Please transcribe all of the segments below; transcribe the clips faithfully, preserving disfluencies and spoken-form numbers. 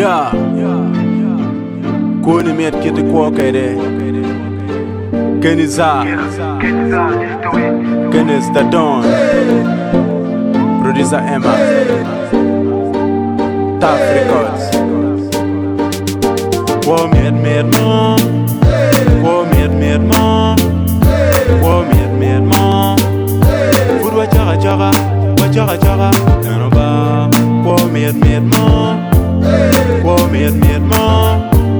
Yeah, Kuni met kiti kwokede Kenny Za Kenny's the Don Producer Emma Tough Records Wo met met mo Wo met met mo Wo met met mo Food wa chaga chaga Wa chaga chaga Nanoba Wo met met mo Wo met met mo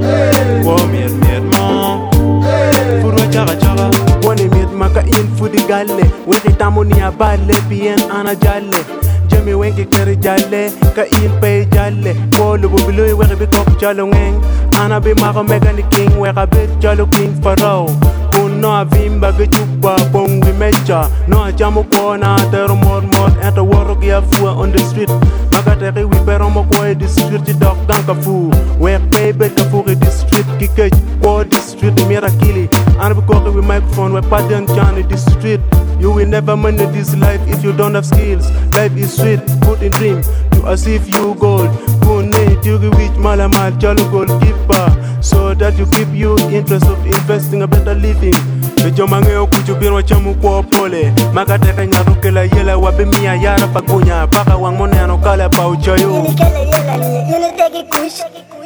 Wo met met mo Food wa chaga chaga Woni met maka in food galle Weki tamoni aballe Bien ana jalle Jemi wenki keri jalle Ka in pay jalle Wolo bubilu weki bi kok jalo ngeng Ana bi maka megani king Weka bit jalo king farao No avimba gechupa bongi mecha No ajamu kona Tero mod mod Enta woro kia fua on the street Makateri wipero mo kwa di street Di dog ganka fu Wek pay bet ka furi di street Kikej kwa di street Mira kili Ana bi koki with microphone Wek paden chani di street You will never manage this life If you don't have skills Life is sweet Put in dream You as if you gold Kune Tugi wich malamal Jalo goalkeeper So that you keep you interest of investing a better living Bejomange okujubir wachamu kwa pole Makateka ngarukela yela wabimia yara pagunya Paka wang moneno kala pa uchayo Unikela yela ni yele tegi kush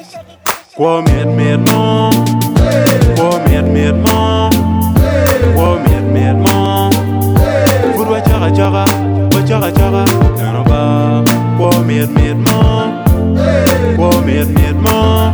Kwa miet miet mo Kwa miet miet mo Kwa miet miet mo Food wa chaga chaga Wa chaga chaga Nanoba Kwa miet miet mo Kwa miet miet mo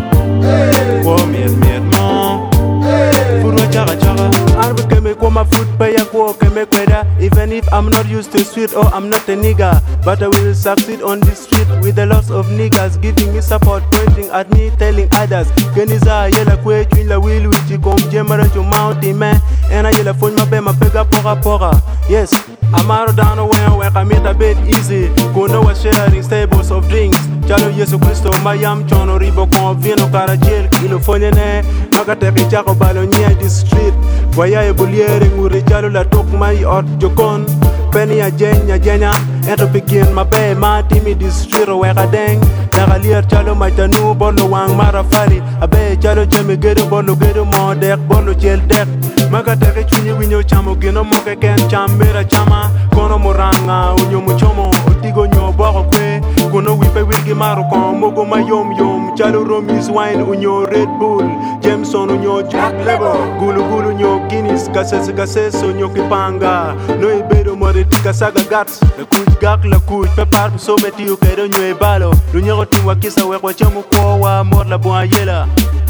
Kwa miet miet mo Food wa chaga chaga Arbe keme kwa ma food paya kwa keme kweda Even if I'm not used to sweet or I'm not a nigga But I will succeed on this street with a lot of niggas Giving me support, pointing at me, telling others Keniza yela kwe chwin la will wichi kom jemara cho mountain man Ena yela phone ma be ma pega pora pora Yes, Amaro down when weka meet a bit easy Kuno was sharing stables of drinks Chalo Yesu Christo mayam chono ribo kon vino kara jail Ilo fonye ne Makateki chako balo nye di street Waya e buliere ngure chalo la tok mai ot jokon Penny a jenya jenya Ento begin ma be ma timi di street o weka deng Naka lier chalo maitanu bolo wang marafali Abe chalo chemi gedo bolo gedo mo dek bolo chel dek Makateki chunyi winyo chamo gino moke ken chambera chama Kono moranga unyo muchomo Otigo nyo boko kwe Kuno wipe wiki maro kon mogo ma yom yom Chalo Romis wine unyo Red Bull Jameson unyo Jack Lebo Gulu gulu nyo Guinness Kasese kasese unyo Kipanga No ibedo mori tika saga gats Le kuj gak la kuj Pepar so meti ukedo nyo e balo Lunyego timwa kisa wekwa chemu kwa wa Mor la buan yela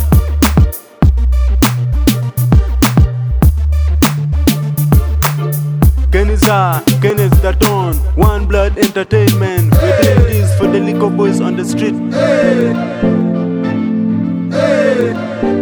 Kenny Za, Kenny's the Don, One Blood Entertainment. We're doing this for the liquor boys on the street. Hey, hey.